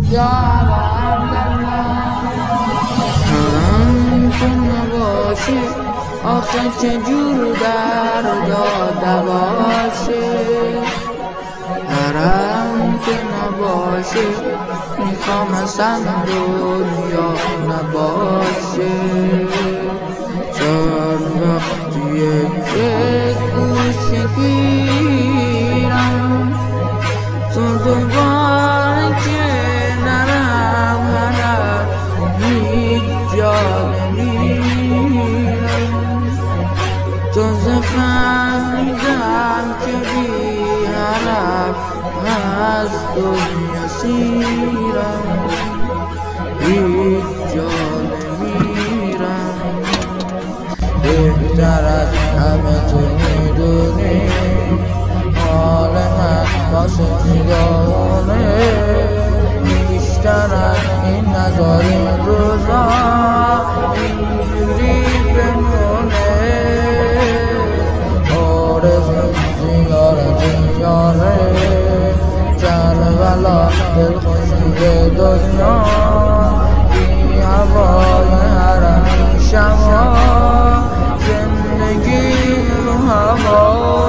یا عبدالله حرم تو نباشی آخه چجور دردا باشه حرم تو نباشی میخوام اصلا دنیا نباشه چند وقتیه که گوشه گیرم تو دوباره که نرم حرم هیچ جا نمیرم تازه فهمیدم که بی حرم از دنیا سیرم هیچ جا نمیرم بهتر از همه تو میدونی حال من واسه جدانه بیشتر از این نذار این روزا اینجوری بمونه آرزو زیارت یاره کربلا دلخوشی دنیا بی هوای حرم شما زندگی رو هوا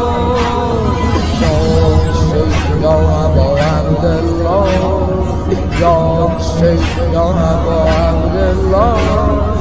یا ابا عبدالله یا حسین یا ابا عبدالله